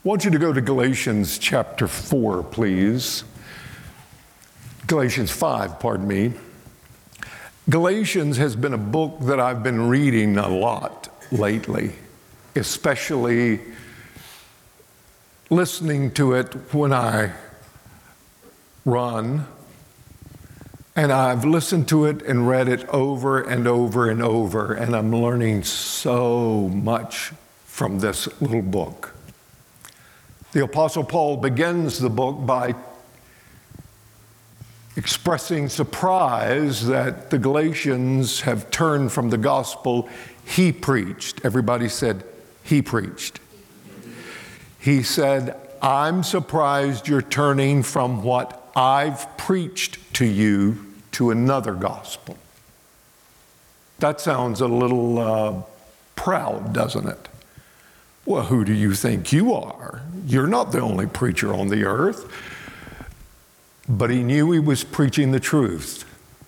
I want you to go to Galatians chapter 4, please. Galatians 5, pardon me. Galatians has been a book that I've been reading a lot lately, especially listening to it when I run. And I've listened to it and read it over and over and over, and I'm learning so much from this little book. The Apostle Paul begins the book by expressing surprise that the Galatians have turned from the gospel he preached. Everybody said, he preached. He said, I'm surprised you're turning from what I've preached to you to another gospel. That sounds a little proud, doesn't it? Well, who do you think you are? You're not the only preacher on the earth. But he knew he was preaching the truth.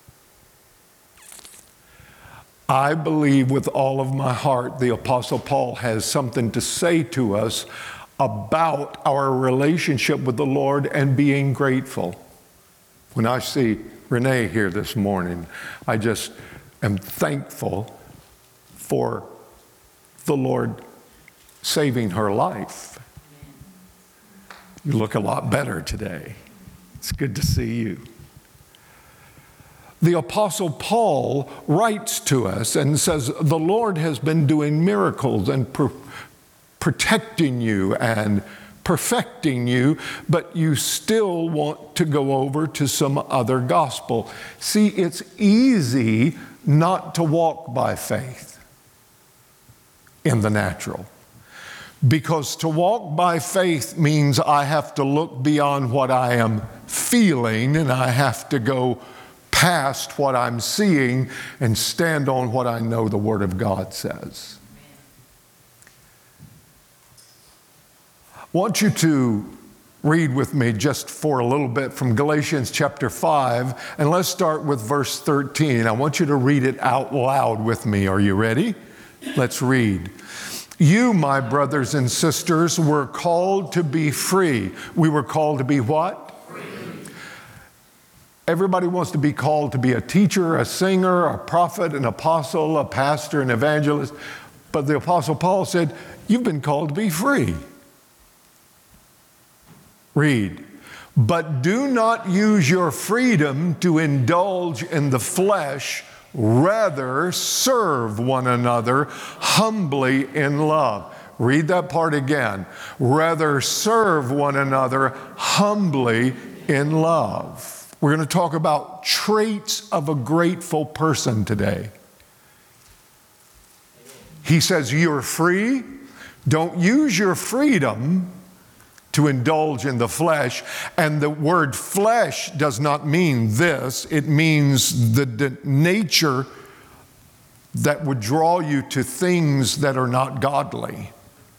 I believe with all of my heart the Apostle Paul has something to say to us about our relationship with the Lord and being grateful. When I see Renee here this morning, I just am thankful for the Lord saving her life. You look a lot better today. It's good to see you. The Apostle Paul writes to us and says, the Lord has been doing miracles and protecting you and perfecting you, but you still want to go over to some other gospel. See, it's easy not to walk by faith in the natural. Because to walk by faith means I have to look beyond what I am feeling, and I have to go past what I'm seeing and stand on what I know the Word of God says. I want you to read with me just for a little bit from Galatians chapter 5, and let's start with verse 13. I want you to read it out loud with me. Are you ready? Let's read. You, my brothers and sisters, were called to be free. We were called to be what? Free. Everybody wants to be called to be a teacher, a singer, a prophet, an apostle, a pastor, an evangelist. But the Apostle Paul said, you've been called to be free. Read. But do not use your freedom to indulge in the flesh. Rather, serve one another humbly in love. Read that part again. Rather, serve one another humbly in love. We're going to talk about traits of a grateful person today. He says, you're free. Don't use your freedom to indulge in the flesh. And the word flesh does not mean this. It means the nature that would draw you to things that are not godly.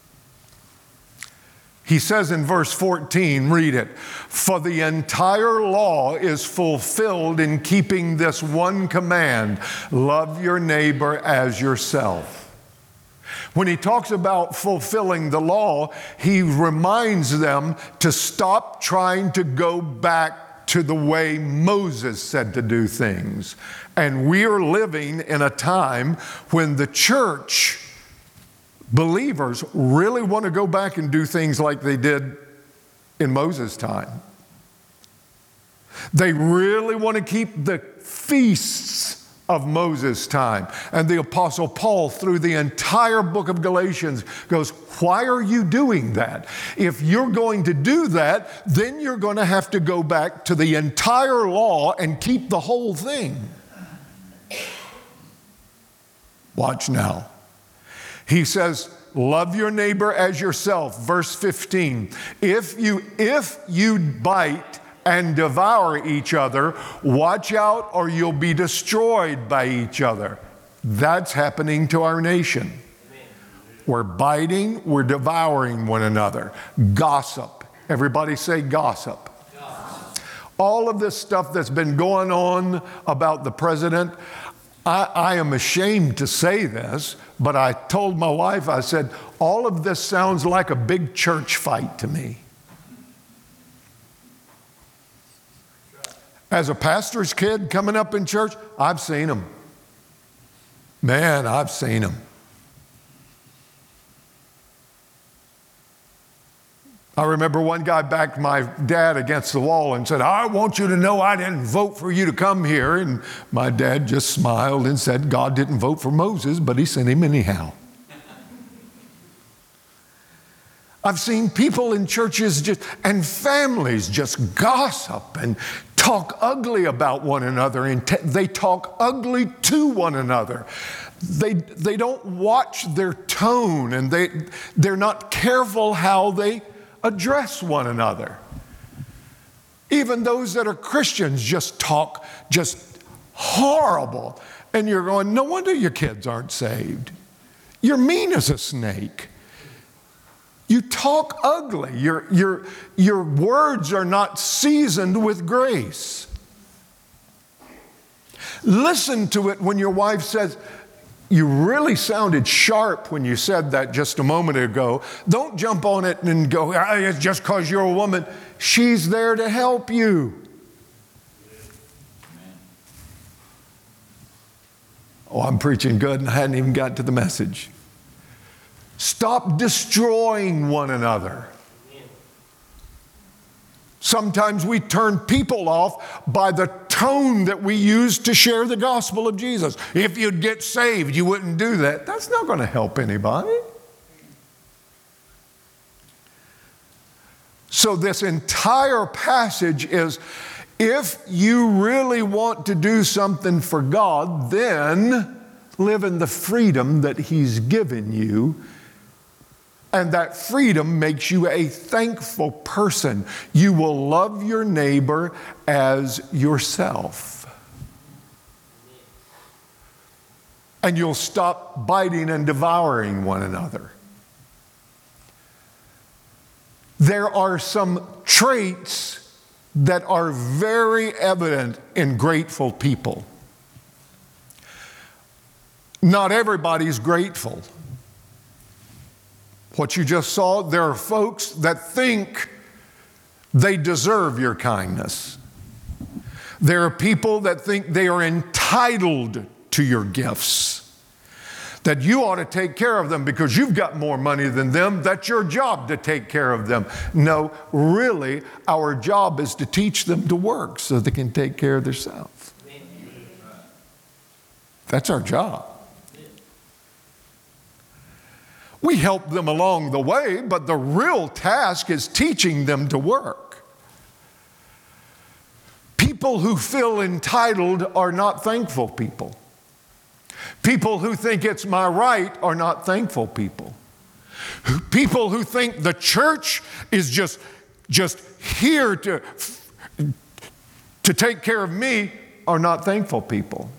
He says in verse 14, read it, for the entire law is fulfilled in keeping this one command, love your neighbor as yourself. When he talks about fulfilling the law, he reminds them to stop trying to go back to the way Moses said to do things. And we are living in a time when the church, believers, really want to go back and do things like they did in Moses' time. They really want to keep the feasts of Moses' time. And the Apostle Paul, through the entire book of Galatians, goes, why are you doing that? If you're going to do that, then you're going to have to go back to the entire law and keep the whole thing. Watch now. He says, love your neighbor as yourself. Verse 15, if you bite and devour each other, watch out or you'll be destroyed by each other. That's happening to our nation. We're biting, we're devouring one another. Gossip. Everybody say gossip. All of this stuff that's been going on about the president, I am ashamed to say this, but I told my wife, I said, all of this sounds like a big church fight to me. As a pastor's kid coming up in church, I've seen them. Man, I've seen them. I remember one guy backed my dad against the wall and said, I want you to know I didn't vote for you to come here. And my dad just smiled and said, God didn't vote for Moses, but he sent him anyhow. I've seen people in churches and families just gossip and talk ugly about one another, and they talk ugly to one another. They don't watch their tone, and they're not careful how they address one another. Even those that are Christians just talk just horrible. And you're going, no wonder your kids aren't saved. You're mean as a snake. You talk ugly. Your words are not seasoned with grace. Listen to it when your wife says, you really sounded sharp when you said that just a moment ago. Don't jump on it and go, it's just because you're a woman. She's there to help you. Oh, I'm preaching good and I hadn't even got to the message. Stop destroying one another. Sometimes we turn people off by the tone that we use to share the gospel of Jesus. If you'd get saved, you wouldn't do that. That's not going to help anybody. So this entire passage is, if you really want to do something for God, then live in the freedom that He's given you. And that freedom makes you a thankful person. You will love your neighbor as yourself. And you'll stop biting and devouring one another. There are some traits that are very evident in grateful people. Not everybody's grateful. What you just saw, there are folks that think they deserve your kindness. There are people that think they are entitled to your gifts, that you ought to take care of them because you've got more money than them. That's your job to take care of them. No, really, our job is to teach them to work so they can take care of themselves. That's our job. We help them along the way, but the real task is teaching them to work. People who feel entitled are not thankful people. People who think it's my right are not thankful people. People who think the church is just here to take care of me are not thankful people.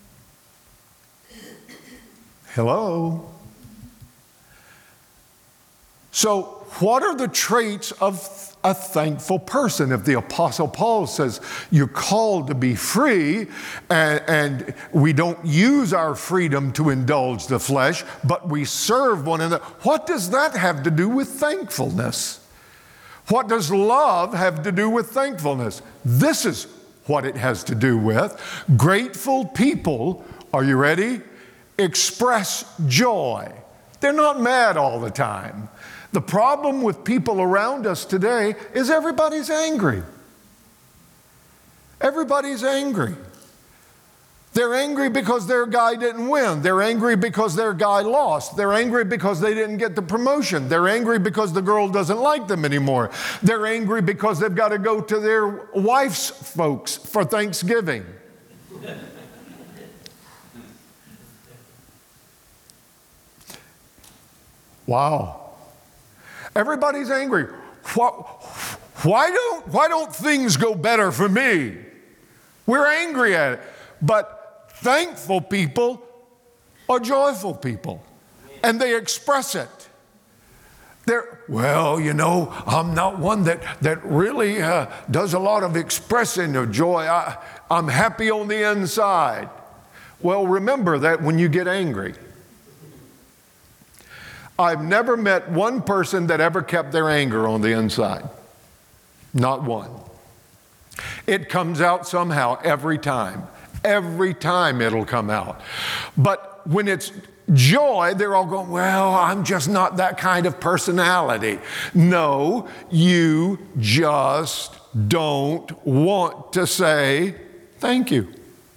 Hello? So, what are the traits of a thankful person? If the Apostle Paul says you're called to be free and we don't use our freedom to indulge the flesh, but we serve one another, what does that have to do with thankfulness? What does love have to do with thankfulness? This is what it has to do with. Grateful people, are you ready? Express joy. They're not mad all the time. The problem with people around us today is everybody's angry. Everybody's angry. They're angry because their guy didn't win. They're angry because their guy lost. They're angry because they didn't get the promotion. They're angry because the girl doesn't like them anymore. They're angry because they've got to go to their wife's folks for Thanksgiving. Wow. Everybody's angry. Why don't things go better for me? We're angry at it. But thankful people are joyful people. And they express it. I'm not one that really does a lot of expressing of joy. I'm happy on the inside. Well, remember that when you get angry. I've never met one person that ever kept their anger on the inside. Not one. It comes out somehow every time. Every time it'll come out. But when it's joy, they're all going, well, I'm just not that kind of personality. No, you just don't want to say thank you.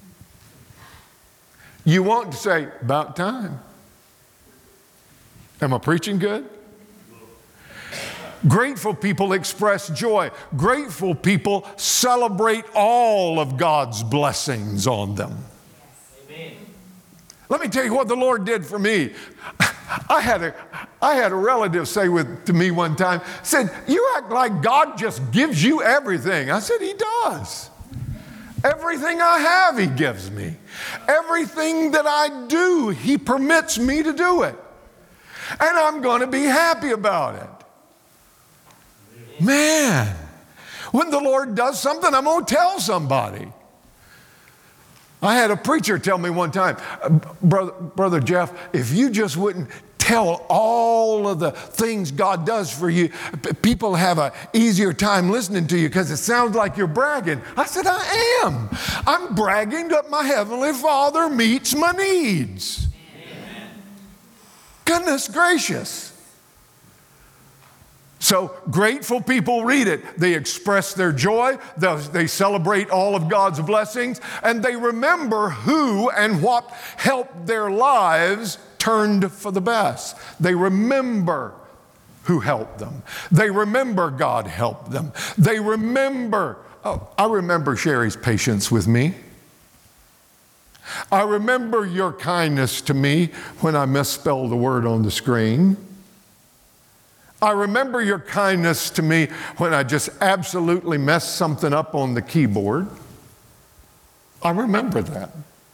You want to say, about time. Am I preaching good? Grateful people express joy. Grateful people celebrate all of God's blessings on them. Amen. Let me tell you what the Lord did for me. I had a relative say to me one time, said, you act like God just gives you everything. I said, He does. Everything I have, He gives me. Everything that I do, He permits me to do it. And I'm going to be happy about it. Man, when the Lord does something, I'm going to tell somebody. I had a preacher tell me one time, Brother Jeff, if you just wouldn't tell all of the things God does for you, people have an easier time listening to you because it sounds like you're bragging. I said, I am. I'm bragging that my Heavenly Father meets my needs. Amen. Goodness gracious. So grateful people read it. They express their joy. They celebrate all of God's blessings. And they remember who and what helped their lives turned for the best. They remember who helped them. They remember God helped them. They remember, I remember Sherry's patience with me. I remember your kindness to me when I misspelled the word on the screen. I remember your kindness to me when I just absolutely messed something up on the keyboard. I remember that.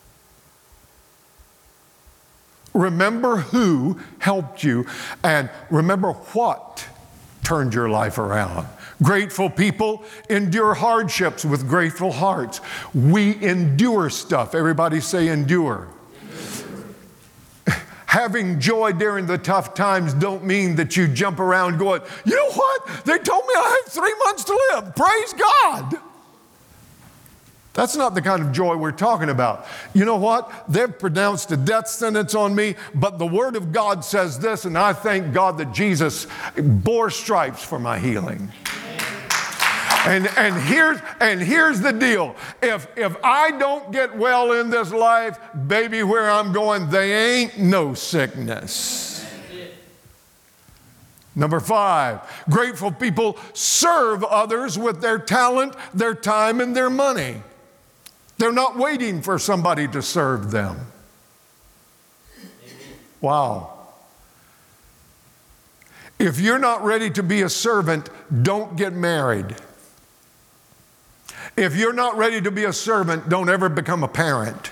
Remember who helped you and remember what turned your life around. Grateful people endure hardships with grateful hearts. We endure stuff. Everybody say endure. Having joy during the tough times don't mean that you jump around going, you know what? They told me I have 3 months to live. Praise God. That's not the kind of joy we're talking about. You know what? They've pronounced a death sentence on me, but the Word of God says this, and I thank God that Jesus bore stripes for my healing. And here's the deal. If I don't get well in this life, baby, where I'm going, they ain't no sickness. Number 5, grateful people serve others with their talent, their time, and their money. They're not waiting for somebody to serve them. Wow. If you're not ready to be a servant, don't get married. If you're not ready to be a servant, don't ever become a parent.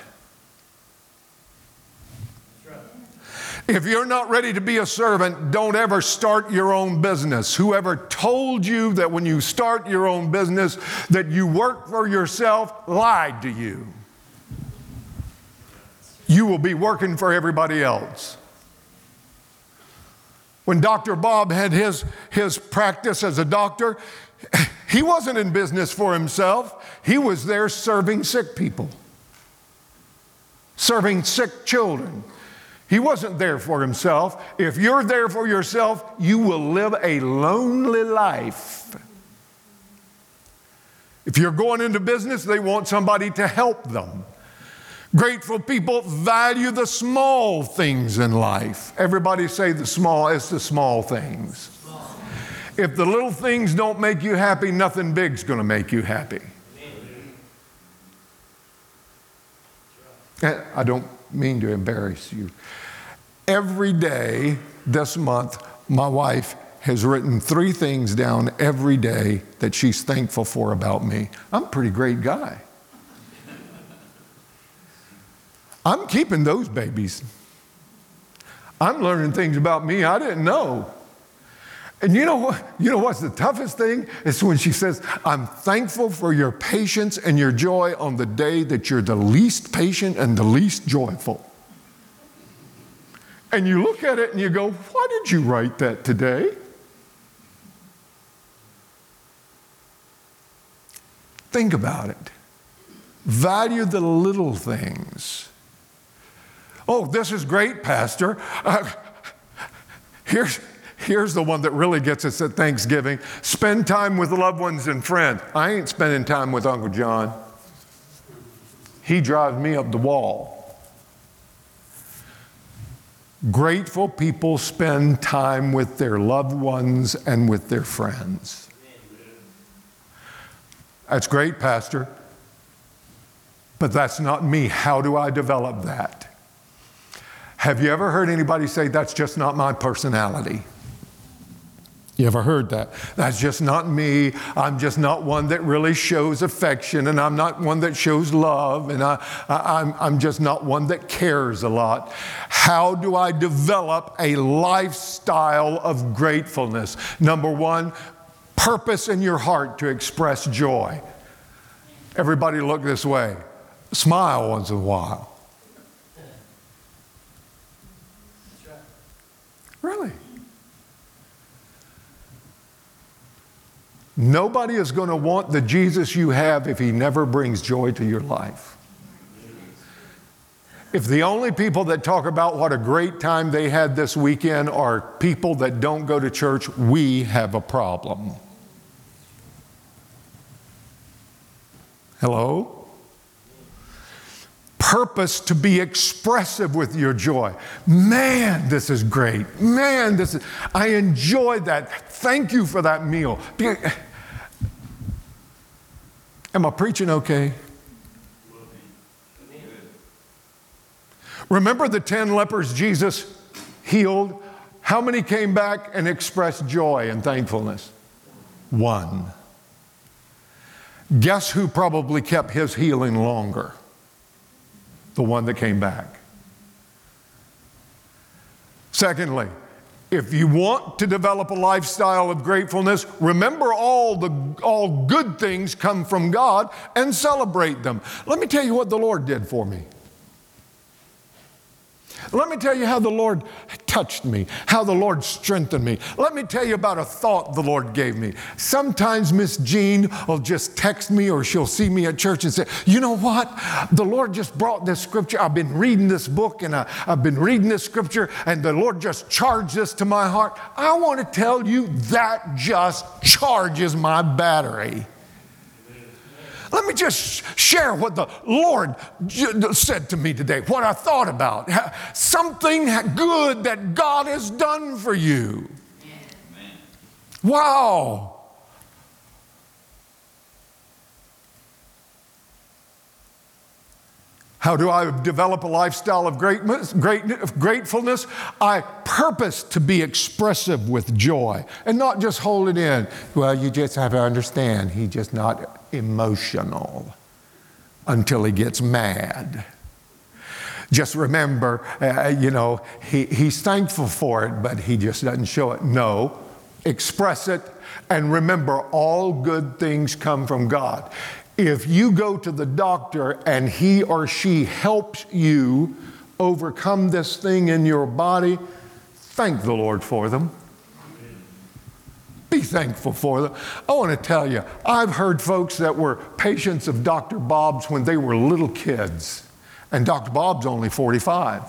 If you're not ready to be a servant, don't ever start your own business. Whoever told you that when you start your own business that you work for yourself lied to you. You will be working for everybody else. When Dr. Bob had his practice as a doctor, he wasn't in business for himself. He was there serving sick people, serving sick children. He wasn't there for himself. If you're there for yourself, you will live a lonely life. If you're going into business, they want somebody to help them. Grateful people value the small things in life. Everybody say it's the small things. If the little things don't make you happy, nothing big's going to make you happy. I don't mean to embarrass you. Every day this month, my wife has written 3 things down every day that she's thankful for about me. I'm a pretty great guy. I'm keeping those babies. I'm learning things about me I didn't know. And you know what? You know what's the toughest thing? It's when she says, I'm thankful for your patience and your joy on the day that you're the least patient and the least joyful. And you look at it and you go, why did you write that today? Think about it. Value the little things. Oh, this is great, Pastor. Here's the one that really gets us at Thanksgiving. Spend time with loved ones and friends. I ain't spending time with Uncle John. He drives me up the wall. Grateful people spend time with their loved ones and with their friends. That's great, Pastor. But that's not me. How do I develop that? Have you ever heard anybody say, that's just not my personality? You ever heard that? That's just not me. I'm just not one that really shows affection, and I'm not one that shows love, and I'm just not one that cares a lot. How do I develop a lifestyle of gratefulness? Number one, purpose in your heart to express joy. Everybody look this way. Smile once in a while. Really? Nobody is going to want the Jesus you have if he never brings joy to your life. If the only people that talk about what a great time they had this weekend are people that don't go to church, we have a problem. Hello? Purpose to be expressive with your joy. Man, this is great. Man, I enjoyed that. Thank you for that meal. Am I preaching okay? Remember the 10 lepers Jesus healed? How many came back and expressed joy and thankfulness? One. Guess who probably kept his healing longer? The one that came back. Secondly, if you want to develop a lifestyle of gratefulness, remember all good things come from God and celebrate them. Let me tell you what the Lord did for me. Let me tell you how the Lord touched me, how the Lord strengthened me. Let me tell you about a thought the Lord gave me. Sometimes Miss Jean will just text me, or she'll see me at church and say, you know what? The Lord just brought this scripture. I've been reading this book, and I've been reading this scripture, and the Lord just charged this to my heart. I want to tell you that just charges my battery. Let me just share what the Lord said to me today, what I thought about. Something good that God has done for you. Amen. Wow. How do I develop a lifestyle of gratefulness? I purpose to be expressive with joy and not just hold it in. Well, you just have to understand, he's just not emotional until he gets mad. Just remember, he's thankful for it, but he just doesn't show it. No, express it, and remember, all good things come from God. If you go to the doctor and he or she helps you overcome this thing in your body, thank the Lord for them. Be thankful for them. I want to tell you, I've heard folks that were patients of Dr. Bob's when they were little kids, and Dr. Bob's only 45.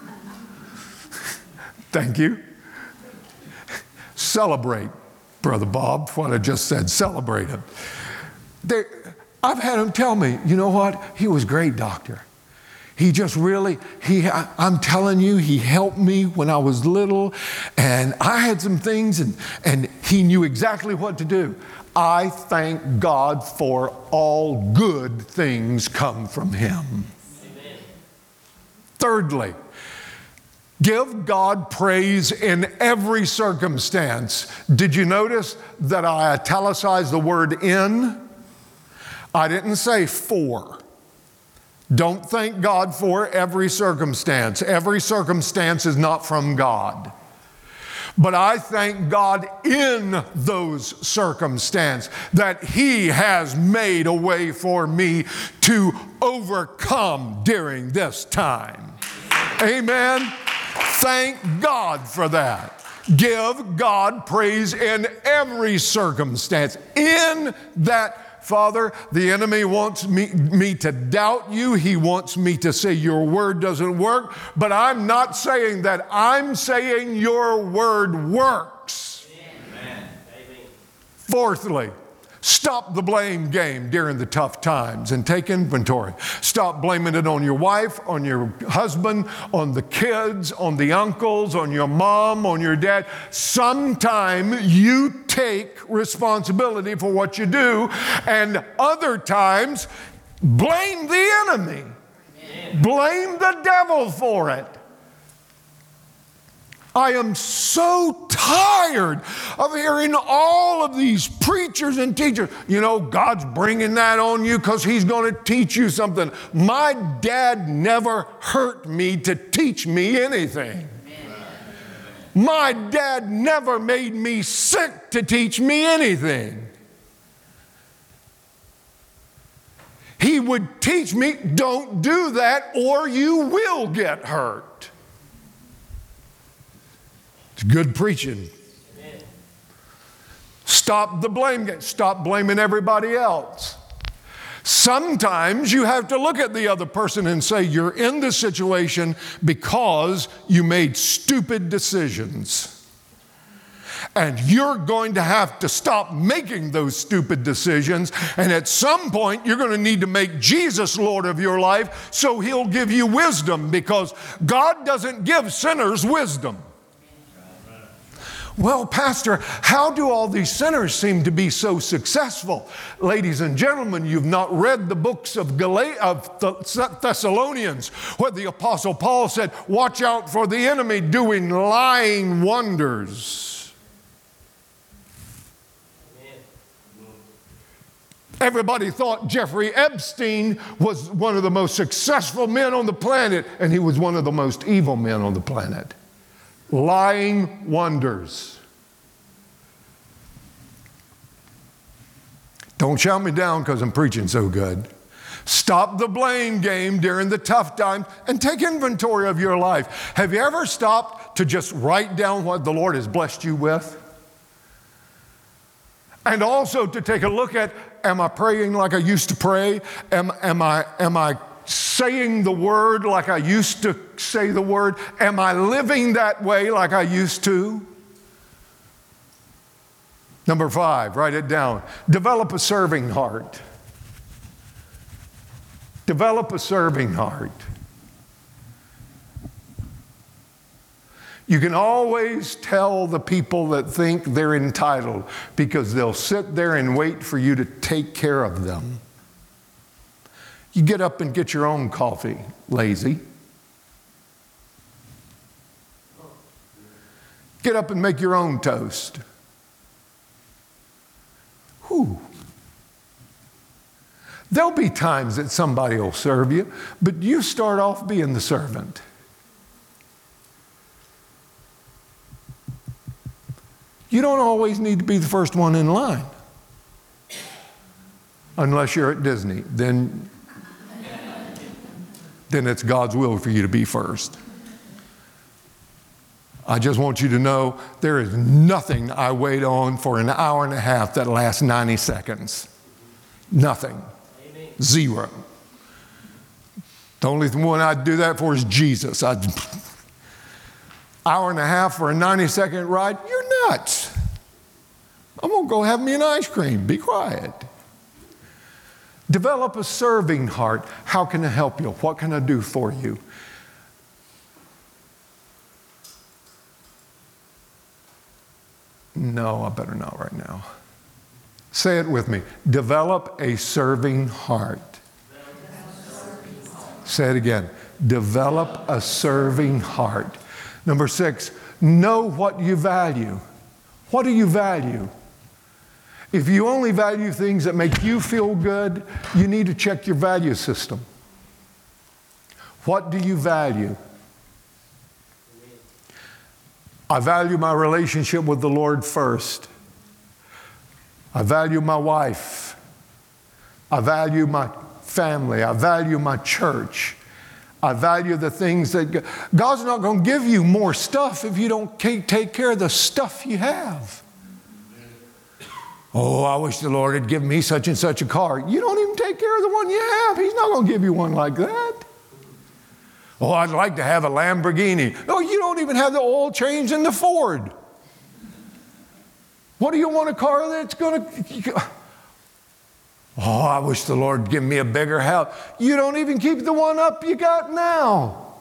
Thank you. Celebrate, Brother Bob, what I just said. Celebrate him. I've had him tell me, you know what? He was a great doctor. He just really, I'm telling you, he helped me when I was little, and I had some things, and he knew exactly what to do. I thank God for all good things come from him. Amen. Thirdly, give God praise in every circumstance. Did you notice that I italicized the word in? I didn't say for. Don't thank God for every circumstance. Every circumstance is not from God. But I thank God in those circumstances that He has made a way for me to overcome during this time. Amen. Thank God for that. Give God praise in every circumstance. In that, Father, the enemy wants me to doubt you. He wants me to say your word doesn't work. But I'm not saying that. I'm saying your word works. Amen. Fourthly, stop the blame game during the tough times and take inventory. Stop blaming it on your wife, on your husband, on the kids, on the uncles, on your mom, on your dad. Sometime you take responsibility for what you do, and other times blame the enemy. Amen. Blame the devil for it. I am so tired of hearing all of these preachers and teachers. You know, God's bringing that on you because He's going to teach you something. My dad never hurt me to teach me anything. My dad never made me sick to teach me anything. He would teach me, don't do that or you will get hurt. It's good preaching. Amen. Stop the blame game. Stop blaming everybody else. Sometimes you have to look at the other person and say, you're in this situation because you made stupid decisions. And you're going to have to stop making those stupid decisions. And at some point, you're going to need to make Jesus Lord of your life so He'll give you wisdom, because God doesn't give sinners wisdom. Well, Pastor, how do all these sinners seem to be so successful? Ladies and gentlemen, you've not read the books of Thessalonians, where the Apostle Paul said, watch out for the enemy doing lying wonders. Everybody thought Jeffrey Epstein was one of the most successful men on the planet, and he was one of the most evil men on the planet. Lying wonders. Don't shout me down because I'm preaching so good. Stop the blame game during the tough times and take inventory of your life. Have you ever stopped to just write down what the Lord has blessed you with? And also to take a look at, am I praying like I used to pray? Am I saying the word like I used to say the word? Am I living that way like I used to? Number 5, write it down. Develop a serving heart. Develop a serving heart. You can always tell the people that think they're entitled because they'll sit there and wait for you to take care of them. You get up and get your own coffee, lazy. Get up and make your own toast. Whew. There'll be times that somebody will serve you, but you start off being the servant. You don't always need to be the first one in line. Unless you're at Disney. Then it's God's will for you to be first. I just want you to know there is nothing I wait on for an hour and a half that lasts 90 seconds. Nothing. Amen. Zero. The only one I'd do that for is Jesus. Hour and a half for a 90-second ride? You're nuts. I'm going to go have me an ice cream. Be quiet. Develop a serving heart. How can I help you? What can I do for you? No, I better not right now. Say it with me. Develop a serving heart. Say it again. Develop a serving heart. Number 6, know what you value. What do you value? If you only value things that make you feel good, you need to check your value system. What do you value? I value my relationship with the Lord first. I value my wife. I value my family. I value my church. I value the things that God's not going to give you more stuff if you don't take care of the stuff you have. Oh, I wish the Lord had given me such and such a car. You don't even take care of the one you have. He's not going to give you one like that. Oh, I'd like to have a Lamborghini. Oh, you don't even have the oil change in the Ford. What do you want a car that's going to... Oh, I wish the Lord would give me a bigger house. You don't even keep the one up you got now.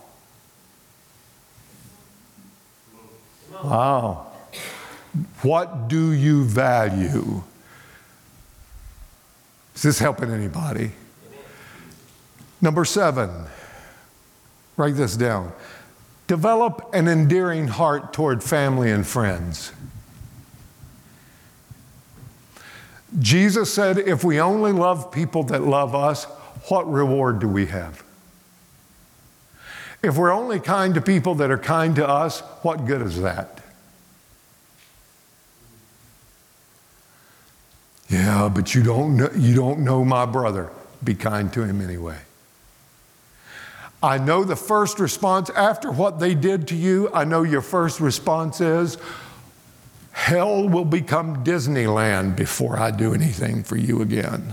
Wow. What do you value? Is this helping anybody? Number 7, write this down. Develop an endearing heart toward family and friends. Jesus said, if we only love people that love us, what reward do we have? If we're only kind to people that are kind to us, what good is that? Yeah, but you don't know my brother. Be kind to him anyway. I know the first response after what they did to you, I know your first response is, hell will become Disneyland before I do anything for you again.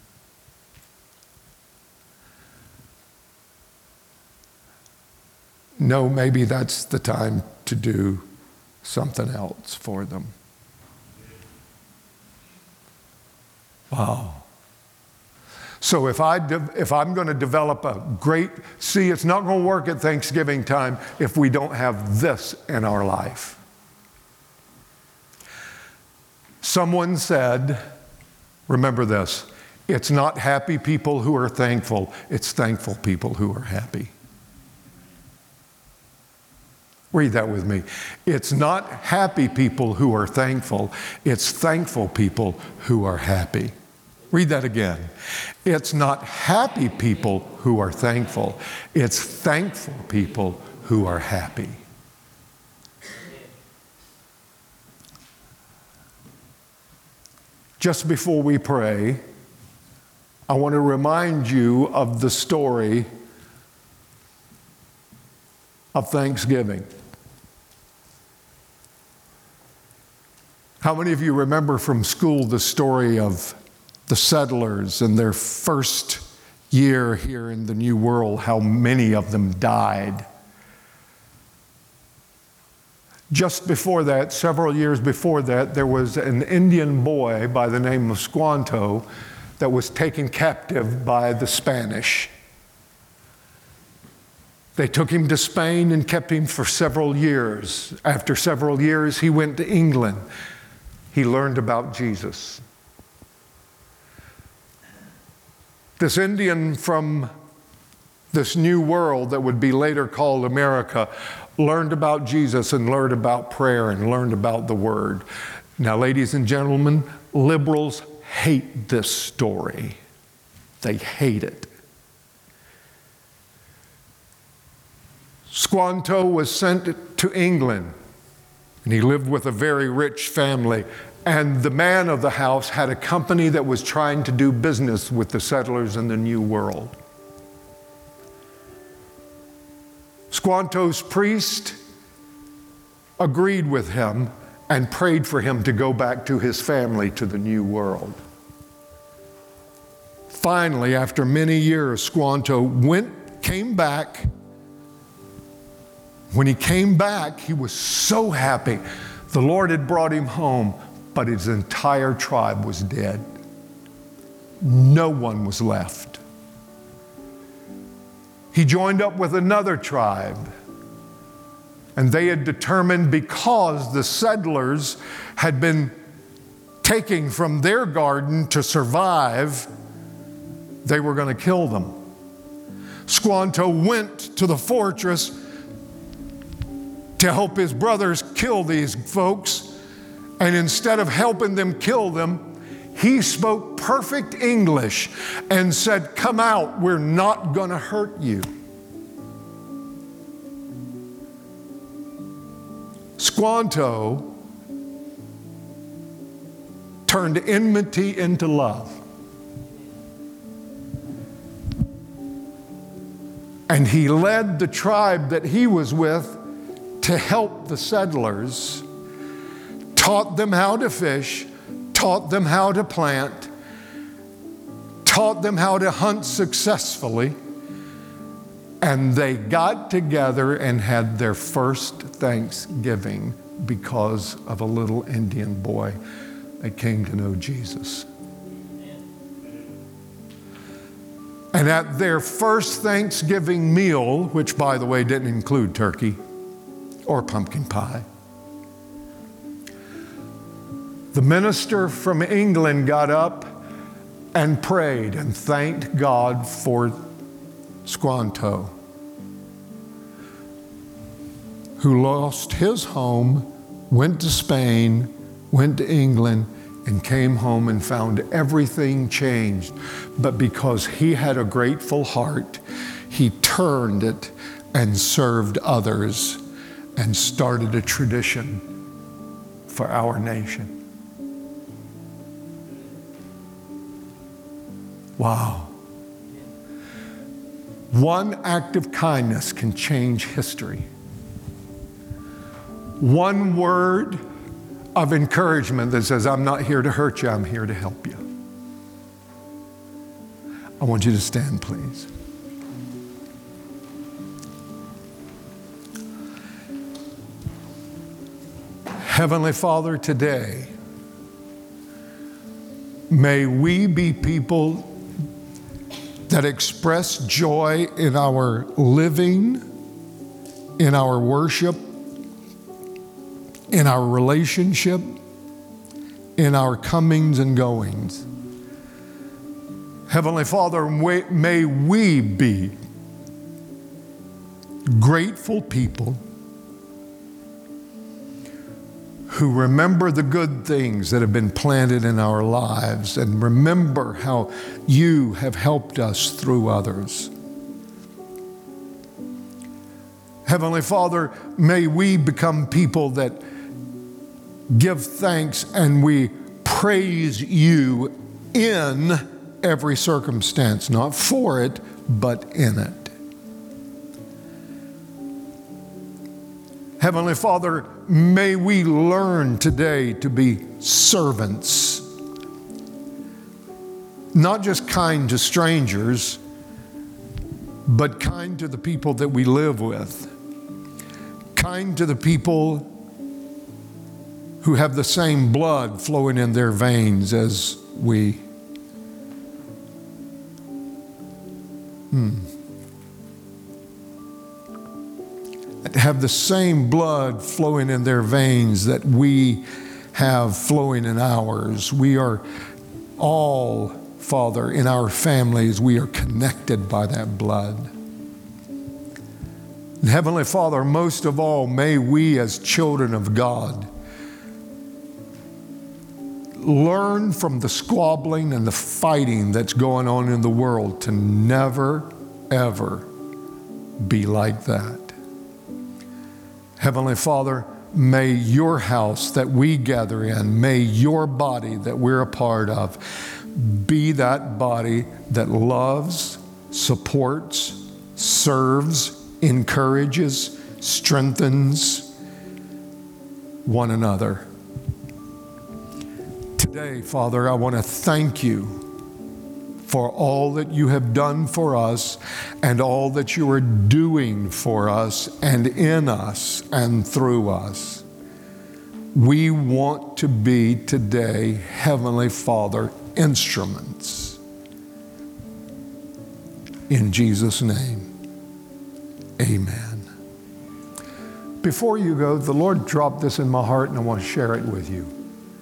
No, maybe that's the time to do something else for them. Wow. So if I'm going to develop a great, it's not going to work at Thanksgiving time if we don't have this in our life. Someone said, remember this, it's not happy people who are thankful, it's thankful people who are happy. Read that with me. It's not happy people who are thankful, it's thankful people who are happy. Read that again. It's not happy people who are thankful, it's thankful people who are happy. Just before we pray, I want to remind you of the story of Thanksgiving. How many of you remember from school the story of the settlers and their first year here in the New World, how many of them died? Just before that, several years before that, there was an Indian boy by the name of Squanto that was taken captive by the Spanish. They took him to Spain and kept him for several years. After several years, he went to England. He learned about Jesus. This Indian from this new world that would be later called America learned about Jesus and learned about prayer and learned about the Word. Now, ladies and gentlemen, liberals hate this story. They hate it. Squanto was sent to England, and he lived with a very rich family. And the man of the house had a company that was trying to do business with the settlers in the New World. Squanto's priest agreed with him and prayed for him to go back to his family to the New World. Finally, after many years, Squanto came back. When he came back, he was so happy. The Lord had brought him home, but his entire tribe was dead. No one was left. He joined up with another tribe, and they had determined, because the settlers had been taking from their garden to survive, they were going to kill them. Squanto went to the fortress to help his brothers kill these folks, and instead of helping them kill them, he spoke perfect English and said, "Come out, we're not going to hurt you." Squanto turned enmity into love. And he led the tribe that he was with to help the settlers, taught them how to fish, taught them how to plant, taught them how to hunt successfully, and they got together and had their first Thanksgiving because of a little Indian boy that came to know Jesus. And at their first Thanksgiving meal, which by the way didn't include turkey or pumpkin pie, the minister from England got up and prayed and thanked God for Squanto, who lost his home, went to Spain, went to England, and came home and found everything changed. But because he had a grateful heart, he turned it and served others and started a tradition for our nation. Wow. One act of kindness can change history. One word of encouragement that says, I'm not here to hurt you, I'm here to help you. I want you to stand, please. Heavenly Father, today, may we be people that express joy in our living, in our worship, in our relationship, in our comings and goings. Heavenly Father, may we be grateful people who remember the good things that have been planted in our lives and remember how you have helped us through others. Heavenly Father, may we become people that give thanks and we praise you in every circumstance, not for it, but in it. Heavenly Father, may we learn today to be servants, not just kind to strangers, but kind to the people that we live with, kind to the people who have the same blood flowing in their veins as we. Have the same blood flowing in their veins that we have flowing in ours. We are all, Father, in our families, we are connected by that blood. And Heavenly Father, most of all, may we as children of God learn from the squabbling and the fighting that's going on in the world to never, ever be like that. Heavenly Father, may your house that we gather in, may your body that we're a part of, be that body that loves, supports, serves, encourages, strengthens one another. Today, Father, I want to thank you for all that you have done for us and all that you are doing for us and in us and through us. We want to be today, Heavenly Father, instruments. In Jesus' name, amen. Before you go, the Lord dropped this in my heart and I want to share it with you.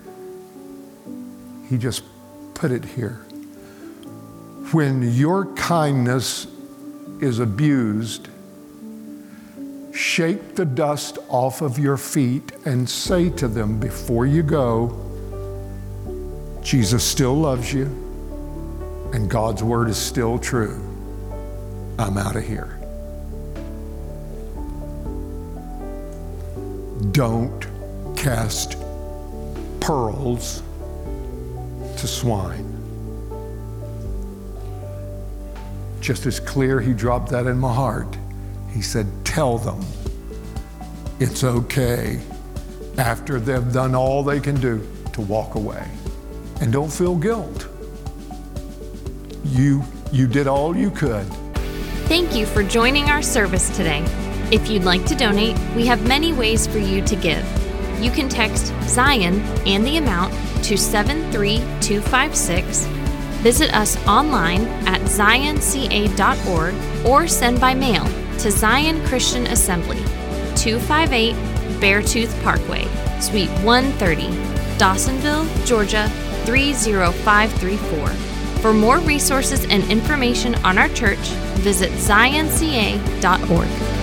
He just put it here. When your kindness is abused, shake the dust off of your feet and say to them before you go, Jesus still loves you and God's word is still true. I'm out of here. Don't cast pearls to swine. Just as clear, he dropped that in my heart. He said, tell them it's okay after they've done all they can do to walk away. And don't feel guilt. You did all you could. Thank you for joining our service today. If you'd like to donate, we have many ways for you to give. You can text Zion and the amount to 73256, visit us online at zionca.org, or send by mail to Zion Christian Assembly, 258 Beartooth Parkway, Suite 130, Dawsonville, Georgia 30534. For more resources and information on our church, visit zionca.org.